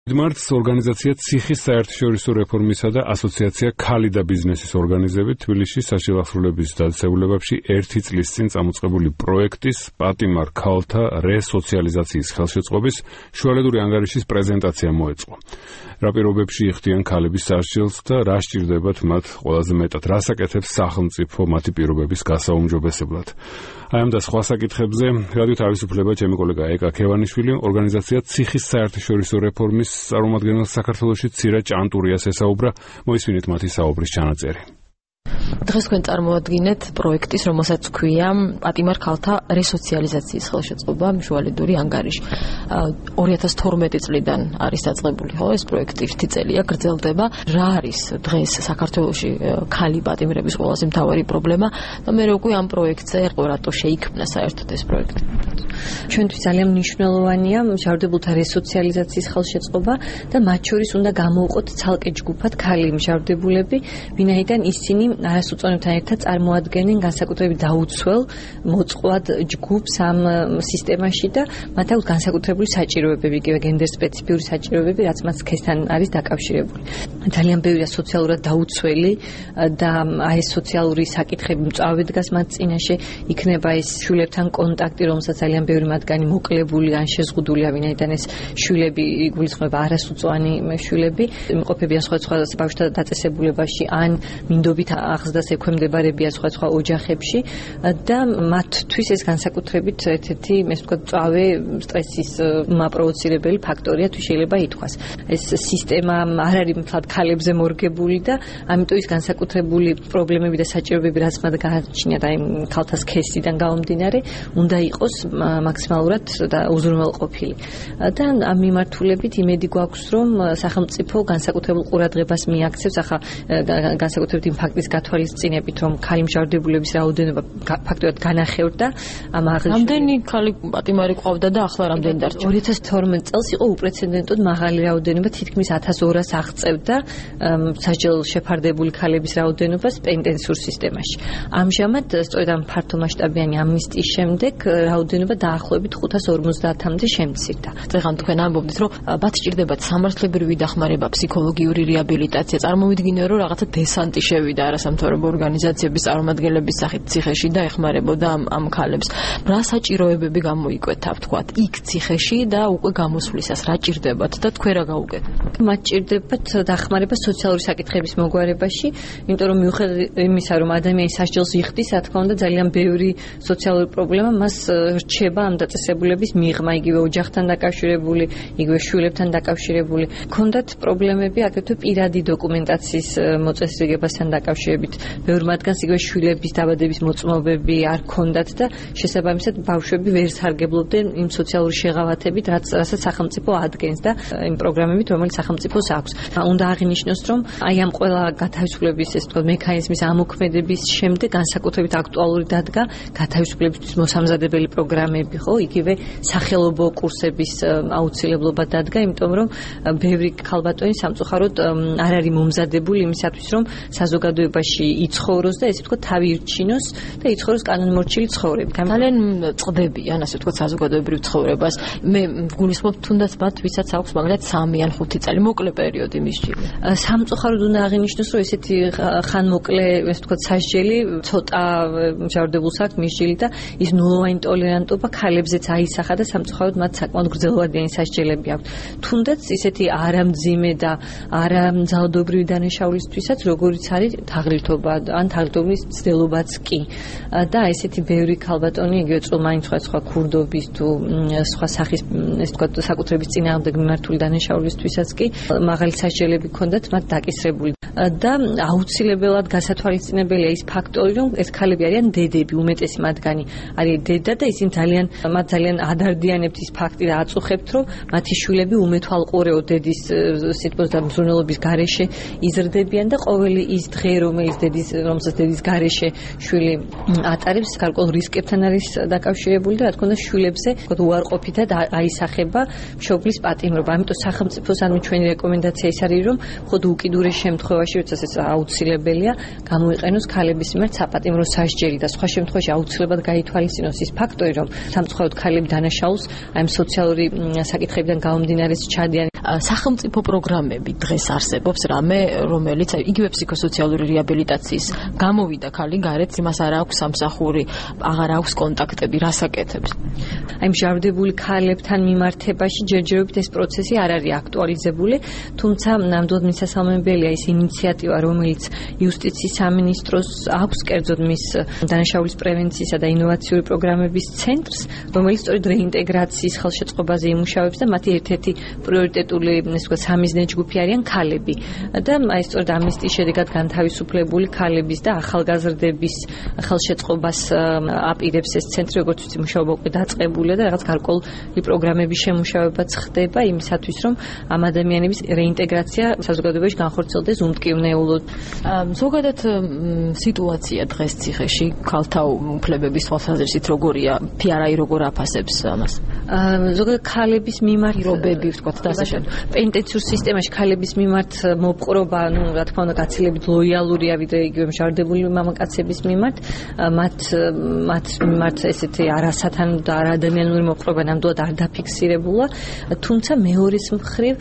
მარტს ორგანიზაცია ციხის საერთაშორისო რეფორმისა და ასოციაცია ქალი და ბიზნესის ორგანიზებით თბილისში საჩილახსრულების დაწესებულებებში 1 წლის წინ წამოწყებული პროექტის პატიმარ ქალთა რესოციალიზაციის ხელშეწყობის შუალედური ანგარიშის პრეზენტაცია მოეწყო. რა პირობებში იხდიან ქალების სასჯელს და რა სჭირდებათ მათ ყველაზე მეტად, რას აკეთებს სახელმწიფო მათი პირობების გასაუმჯობესებლად. აი ამ და სხვა საკითხებზე რადიო თავისუფლება ჩემი კოლეგა ეკა ქევანიშვილი ორგანიზაცია ციხის საერთაშორისო რეფორმის წარმომადგენელს საქართველოში ცირა ჭანტურიას ესაუბრა. მოისმინეთ მათი საუბრის ჩანაწერი. დღეს თქვენ წარმოადგენთ პროექტის, რომელსაც ქვია პატიმარ ქალთა რესოციალიზაციის ხელშეწყობა შუალედური ანგარიში. 2012 წლიდან არის დაწყებული, ხო, ეს პროექტი 1 წელია გრძელდება. რა არის დღეს საქართველოში ქალი პატიმრების ყველაზე მთავარი პრობლემა და მე უკვე ამ პროექტზე ერყვა რატო შეიქმნა საერთოდ ეს პროექტი. ჩვენთვის ძალიან მნიშვნელოვანია მჟავრდებულთა რესოციალიზაციის ხელშეწყობა და მათ შორის უნდა გამოვყოთ ცალკე ჯგუფად ქალი მჟავრდებულები, ვინაიდან ისინი არასოწონებთან ერთად წარმოადგენენ განსაკუთრებით დაუცველ მოწყვლად ჯგუფს ამ სისტემაში და მათ აქვს განსაკუთრებული საჭიროებები, იგივე გენდერ სპეციფიური საჭიროებები, რაც მათ სქესთან არის დაკავშირებული. ძალიან ბევრია სოციალურად დაუცველი და აი ეს სოციალური საკითხები მწვავე დგას მათ წინაშე, იქნება ეს შვილებთან კონტაქტი, რომელსაც ძალიან ბევრი მათგანი მოკლებული ან შეზღუდულია, ვინაიდან ეს შვილები იგულისხმება არასუწოვანი შვილები, იმყოფებიან სხვადასხვა ბავშვთა დაწესებულებაში ან მინდობით აღზრდას ექვემდებარებიან სხვადასხვა ოჯახებში და მათთვის ეს განსაკუთრებით ერთ-ერთი, მე ვთქვათ, მწვავე სტრესის მაპროვოცირებელი ფაქტორია, თუ შეიძლება ითქვას. ეს სისტემა არ არის მთლად ქალებზე მორგებული და ამიტომ ის განსაკუთრებული პრობლემები და საჭიროებები, რაც მათ გააჩნიათ აი ქალთა სქესიდან გამომდინარე, უნდა იყოს მაქსიმალურად და უზრუნველყოფილი. და ამ მიმართულებით იმედი გვაქვს, რომ სახელმწიფო განსაკუთრებულ ყურადღებას მიაქცევს ახლა განსაკუთრებით იმ ფაქტის გათვალისწინებით, რომ ქალი მჟავრდებულების რაოდენობა ფაქტობრივად განახევრდა ამ აღნიშნულ. რამდენი ქალი პატიმარი ყავდა და ახლა რამდენი დარჩა? 2012 წელს იყო უპრეცედენტოდ მაღალი რაოდენობა, თითქმის 1200 აღწევდა სასჯელ შეფარდებული ქალების რაოდენობას პენიტენციურ სისტემაში. ამჟამად სწორედ ამ ფართომასშტაბიანი ამნისტიის შემდეგ რაოდენობა დაახლოებით 550-მდე შემცირდა. დღეს თქვენ ამბობთ, რომ მათ სჭირდებათ სამართლებრივი დახმარება, ფსიქოლოგიური რეაბილიტაცია. წარმოვიდგინე, რომ რაღაცა დესანტი შევიდა არასამთავრობო ორგანიზაციების წარმომადგენლების სახით ციხეში და ეხმარებოდა ამ ქალებს. რა საჭიროებები გამოიკვეთა, ვთქვათ, იქ ციხეში და უკვე გამოსვლისას რა ჭირდებათ და თქვენ რა გაუკეთებთ? მათ ჭირდებათ დახმარება სოციალური საკითხების მოგვარებაში, იმიტომ რომ მიუხედავად იმისა, რომ ადამიანის სასჯელს იხდის, რა თქმა უნდა, ძალიან ბევრი სოციალური პრობლემა მას რჩება ამ დაწესებულების მიღმა, იგივე ოჯახთან დაკავშირებული, იგივე შვილებთან დაკავშირებული. ქონდათ პრობლემები აგრეთვე პირადი დოკუმენტაციის მოწესრიგებასთან დაკავშირებით. ბევრ მათგანს იგივე შვილების დაბადების მოწმობები არ ქონდათ და შესაბამისად ბავშვები ვერ სარგებლობდნენ იმ სოციალური შეღავათებით, რასაც სახელმწიფო ადგენს და იმ პროგრამებით, რომელიც სახელმწიფოს აქვს. უნდა აღინიშნოს, რომ აი ამ ყველა გათავისუფლების ეს თქო მექანიზმის ამოქმედების შემდეგ განსაკუთრებით აქტუალური დადგა გათავისუფლებისთვის მოსამზადებელი პროგრამები, ხო, იგივე სახელობო კურსების აუცილებლობა დადგა, იმიტომ რომ ბევრი ქალბატონი სამწუხაროდ არ არის მომზადებული იმისათვის, რომ საზოგადოებაში იცხოვროს და ესე ვთქვათ თავი ირჩინოს და იცხოვროს კანონმორჩილი ცხოვრებით. ძალიან წდებიან, ასე ვთქვათ, საზოგადოებრივ ცხოვრებას. მე გულისხმობ თუნდაც მათ, ვისაც აქვს მაგალითად 3 ან 5 წელი მოკლე პერიოდი მისჯილი. სამწუხაროდ უნდა აღინიშნოს, რომ ესეთი ხანმოკლე, ესე ვთქვათ, სასჯელი ცოტა მჟავრდებულს აქვს მისჯილი და ის ნულოვანი ტოლერანტობა ქალებზეც აისახა და სამწუხაროდ მათ საკმაოდ გრძელვადიანი სასჯელები აქვს. თუნდაც ისეთი არამძიმე და არამძალადობრივი დანაშაულისთვისაც, როგორიც არის თაღლითობა ან თაღლითობის ცდილობაც კი. და ესეთი ბევრი ქალბატონი, იგივე წულმანი სხვა ქურდობის თუ სხვა სახის, ესე ვთქვათ, საკუთრების წინააღმდეგ მიმართული დანაშაულისთვისაც კი მაღალი სასჯელები ჰქონდათ მათ დაკისრებული. და აუცილებლად გასათვალისწინებელია ის ფაქტორი, რომ ეს ქალები არიან დედები, უმეტესი მათგანი არის დედა და ისინი მათ ძალიან ადარდიანებთ ის ფაქტი და აწუხებთ, რომ მათი შვილები უმეთვალყურეო დედის სიტყვის და მზრუნველობის გარეშე იზრდებიან და ყოველი ის დღე, რომელსაც დედის გარეშე შვილი ატარებს, გარკვეულ რისკებთან არის დაკავშირებული და რა თქმა უნდა შვილებზე უარყოფითად აისახება მშობლის პატიმრობა. ამიტომ სახელმწიფოს ანუ ჩვენი რეკომენდაცია ის არის, რომ ხოდ უკიდურეს შემთხვევაში, როდესაც ეს აუცილებელია, გამოიყენოს ქალების მიმართ საპატიმრო სასჯელი და სხვა შემთხვევაში აუცილებლად გაითვალისწინოს ის ფაქტორი, რომ სამწუხაროდ ქალები დანაშაულს აი ამ სოციალური საკითხებიდან გამომდინარე ჩადიან. სახელმწიფო პროგრამები დღეს არსებობს რამე, რომელიც იგივე ფსიქოსოციალური რეაბილიტაციის გამოვიდა ქალი გარეთ, იმას არ აქვს სამსახური, აღარ აქვს კონტაქტები, რას აკეთებს? აი მჟავრდებული ქალებთან მიმართებაში ჯერჯერობით ეს პროცესი არ არის აქტუალიზებული, თუმცა ნამდვილად მისასალმებელია ის ინიციატივა, რომელიც იუსტიციის სამინისტროს აქვს, კერძოდ მის დანაშაულის პრევენციისა და ინოვაციური პროგრამების ცენტრს, რომელიც სწორედ რეინტეგრაციის ხელშეწყობაზე იმუშავებს და მათი ერთ-ერთი პრიორიტეტული, ასე ვთქვათ, სამიზნე ჯგუფი არიან ქალები. და აი სწორედ ამის შედეგად განთავისუფლებული ქალების და ახალგაზრდების ხელშეწყობას აპირებს ეს ცენტრი, როგორც ვიცი, მუშაობა უკვე დაწყებულია და რაღაც გარკვეული პროგრამების შემუშავებაც ხდება იმისათვის, რომ ამ ადამიანების რეინტეგრაცია საზოგადოებაში განხორციელდეს უმტკივნეულოდ. ზოგადად სიტუაცია დღეს ციხეში ქალთა უფლებების თვალსაზრისით როგორია? ფიარაი როგორ აფასებს ამას? ზოგადად ქალების მიმართ პირობები, ვთქვათ, და ასე შემდეგ. პენტენციურ სისტემაში ქალების მიმართ მოპყრობა, რა თქმა უნდა, გაცილებით ლოიალურია ვიდრე იგივე მჟავრდებული მამაკაცების მიმართ, მათ მიმართ ესეთი არასათანადო და არაადამიანური მოპყრობა ნამდვილად არ დაფიქსირებულა, თუმცა მეორეს მხრივ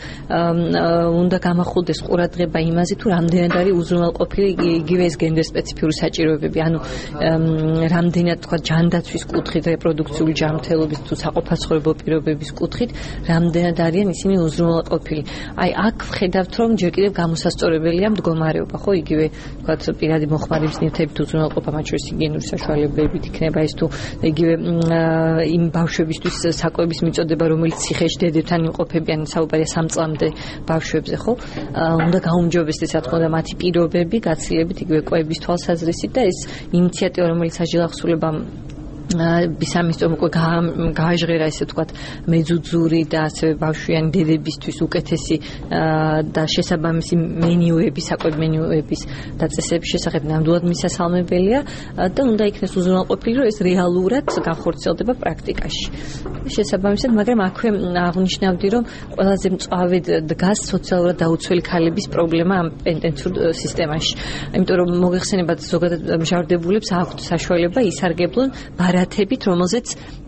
უნდა გამახვილდეს ყურადღება იმაზე, თუ რამდენად არის უზრუნველყოფილი იგივე ეს გენდერ სპეციფიური საჭიროებები, ანუ რამდენად თქვა ჯანდაცვის კუთხით, რეპროდუქციული ჯანმრთელობის თუ საყოფაცხოვრებო პირობების კუთხით, რამდენად არიან ისინი უზრუნველყოფილი. აი აქ ვხედავთ, რომ ჯერ კიდევ გამოსასწორებელია მდგომარეობა, ხო, იგივე თქვა პირადი მოხმარების ნივთებით უზრუნველყოფა, მათ შორის ჰიგიენური საშუალებებით იქნება ეს თუ იგივე იმ ბავშვებისთვის საკვების მიწოდება, რომელიც ციხეში დედებთან იმყოფებიან, საუბარია 3 წლამდე ბავშვებზე, ხო? უნდა გაუმჯობესდეს, რა თქმა უნდა, მათი პირობები გაცილებით იგივე კვების თვალსაზრისით და ეს ინიციატივა, რომელიც საჯილახსულებამ ბისამისწორ უკვე გააჟღერა, ესე ვთქვათ, მეძუძური და ასევე ბავშვიანი დედებისთვის უკეთესი და შესაბამისი მენიუები, საკვები მენიუების დაწესების შესახებ ნამდვილად მისასალმებელია და უნდა იქნეს უზრუნველყოფილი, რომ ეს რეალურად განხორციელდება პრაქტიკაში. შესაბამისად, მაგრამ აქვე აღნიშნავდი, რომ ყველაზე მწვავედ დგას სოციალურად დაუცველი ქალების პრობლემა ამ პენტენციურ სისტემაში. იმიტომ რომ მოგეხსენებათ, ზოგადად მჟავრდებულებს აქვთ საშუალება ისარგებლონ ბარათებით, რომელზეც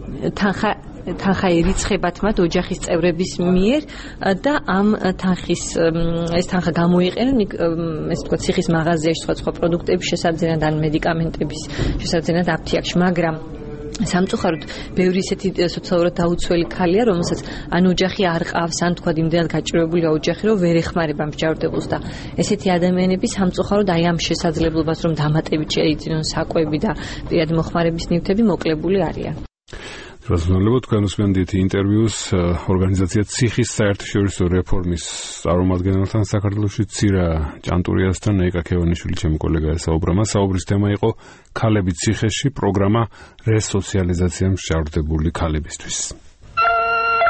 თანხა ერიცხებათ მათ ოჯახის წევრების მიერ და ამ თანხის ეს თანხა გამოიყენონ ეს თქვა ციხის მაღაზიაში სხვა პროდუქტების შესაძენად ან მედიკამენტების შესაძენად აფთიაქში, მაგრამ სამწუხაროდ ბევრი ისეთი სოციალურად დაუცველი ქალია, რომელსაც ან ოჯახი არ ყავს, ან თქვა იმდენად გაჭირვებულია ოჯახი, რომ ვერ ეხმარება მჟავრდებულს და ესეთი ადამიანები სამწუხაროდ აი ამ შესაძლებლობას, რომ დამატებით შეიძინონ საკვები და პირადი მოხმარების ნივთები, მოკლებული არიან. Разумеется, თქვენ უსმენთ ინტერვიუს ორგანიზაცია ციხის საერთაშორისო რეფორმის წარმომადგენელთან საქართველოში ცირა ჭანტურიასთან ნეიკა ქევანიშვილი ჩემი კოლეგაა საუბრა. საუბრის თემა იყო ქალები ციხეში პროგრამა რესოციალიზაცია მჟავრდებული ქალებისთვის.